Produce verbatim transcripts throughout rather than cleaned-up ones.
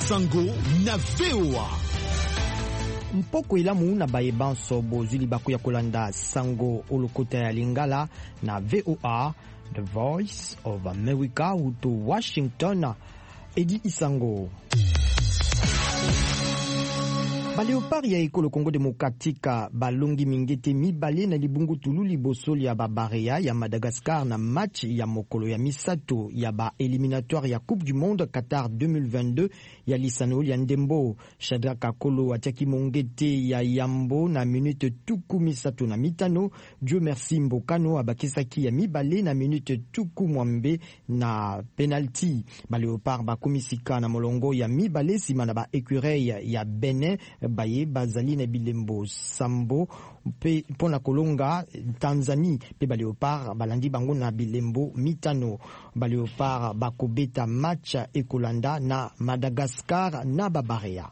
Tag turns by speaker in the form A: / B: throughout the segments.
A: Sango na V O A.
B: Mpoko ilamu na bayebanso bozuli bakuya kolanda Sango olokota ya Lingala na V O A, The Voice of America, uto Washington, Edi Isango. Ba Léopard ya ekolo Congo Démocratique balongi mingete mibale na libungu tulu libosoli ya babarea ya Madagascar na match ya mokolo ya misato ya ba éliminatoire ya Coupe du Monde Qatar deux mille vingt-deux ya lisano ya ndembo. Shadraka Kolo atiaki mongete ya yambo na minute tuku misato na mitano. Dieu merci Mbokano abakisaki ya mibale na minute tuku mwambe na penalty. Ba Léopard bakomisika na molongo ya mibale sima na ba écureuil ya Benin baye bazali na bilembo sambo pe pona kolonga Tanzanie pe ba Léopard balandi bango na bilembo mitano. Ba Léopard bakobeta match ekolanda na Madagascar na babarea.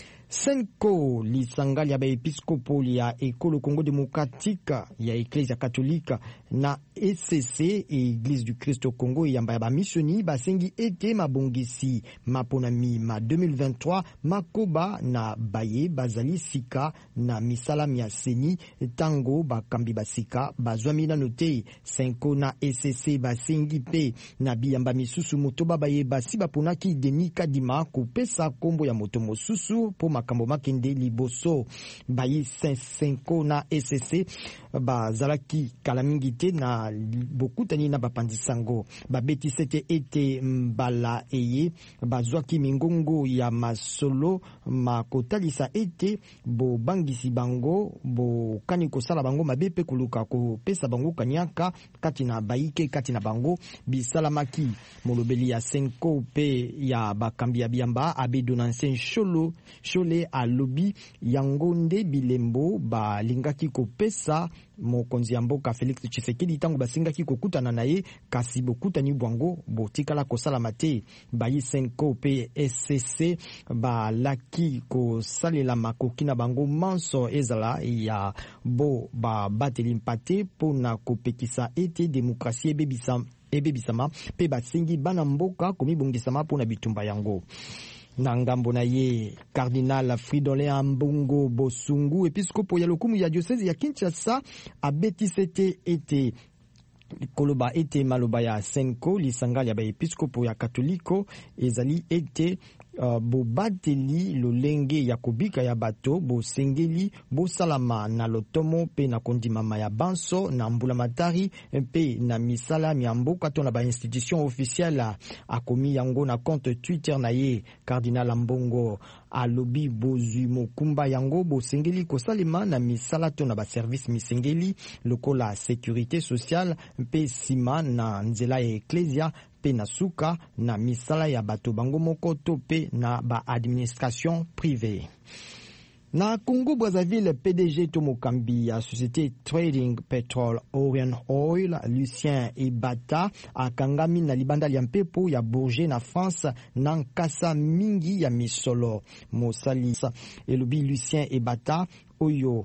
B: Senko lisangali ya ba episkopo ya ekolo Congo Démocratique ya Eklezia Katolika na E C C, Église du Christ au Congo yamba ya ba missioni basengi ete mabongisi maponami ma deux mille vingt-trois makoba na baye bazali sika na misalam ya seni tango bakambi basika bazwami na note. Senko na E C C basengi pe na biyamba misusu motoba baye basi baponaki Denis Kadima kopesa kombo ya moto mosusu po makambo makende liboso. Bayi Senko na E C C bazalaki kalamingite na bokutani na bapandi sango babeti sete ete mbala eye bazwaki mingongo ya masolo makotalisa ete bo bangisi bango bo kani kosala bango mabepe kuluka kopesa bango kanyaka kati na baike kati na bango bisalamaki. Molobeli ya Senko pe ya bakambi ya biamba abedo na nsen sholo shole alobi yangonde bilembo balingaki kopesa mokonzi ya mboka Félix Tshisekedi tango basingaki kokutana na ye kasi bokutani bwango botikala kosala mate. Bayi Senko pe S C C balaki kosalela makoki na bango manso ezala ya bo ba bateli mpate pona kopekisa ete demokrasi ebebisa ebebisama pe basengi bana mboka komibongisama pona bitumba yango. Na ngambo na ye Cardinal Fridolin Ambongo Bosungu episkopo ya lokumu ya diocese ya Kinshasa abeti sete ete koloba ete maloba ya Senko lisangali ya ba episkopo ya Katoliko ezali ete Uh, bo bateli lolenge ya kobika ya bato bo sengeli bo salama na lotomo pe na kondimama ya banso na mbula matari pe na misala ya mboka to na ba institution officielle. Akomi yango na compte Twitter na ye. Cardinal Ambongo alobi bozwi mokumba yango bo sengeli kosalema na misala to na ba service misengeli lokola sécurité sociale pe sima na nzela ya Ecclesia pe na suka na misala ya bato bango moko to pe na ba administration privée. Na Congo Brazzaville, P D G Tomokambi ya Société Trading Petrol Orient Oil Lucien Ebata akangami na libanda ya mpepo ya Bourget na France na nkasa mingi ya misolo. Mosali elobi Lucien Ebata oyo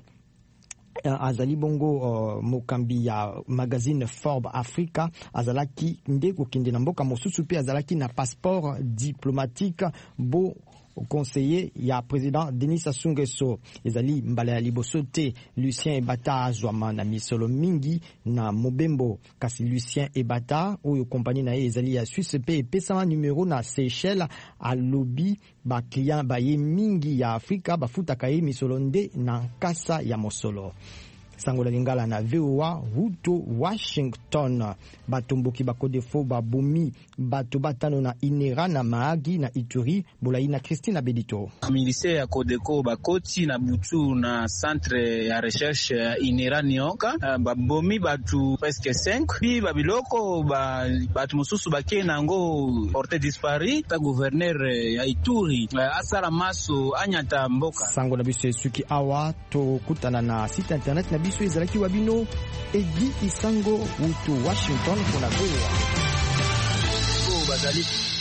B: azali bongo uh, mokambi ya magazine Forbes Africa azalaki nde kokende na mboka mosusu pe azalaki na passeport diplomatique bo conseiller ya président Denis Sassou Nguesso. Ezali mbala ya liboso te Lucien Ebata azwama na misolo mingi na mobembo kasi Lucien Ebata oyo kompani na ye ezali ya Suisse pe epesama numero na Seychelles alobi ba client baye mingi ya Afrika bafutaka ye misolo nde na nkasa ya mosolo. Sango la Lingala na V O A Huto Washington. Batomboki bakodefo babomi bato batano na Inera na Mahagi na Ituri Bolayi na Christine Bedito.
C: Milise ya Kodeko bakoti na butu na centre ya recherche Inera Nyoka babomi batu presque cinq bi babiloko ba batu mususu bake nango porte dispari ta gouverneur ya Ituri asala maso anyata mboka.
B: Sango na biso suki awa to kutana na site internet na biso ezalaki wabino Edi Isango Huto Washington pour la V O A.
C: Oh, bazali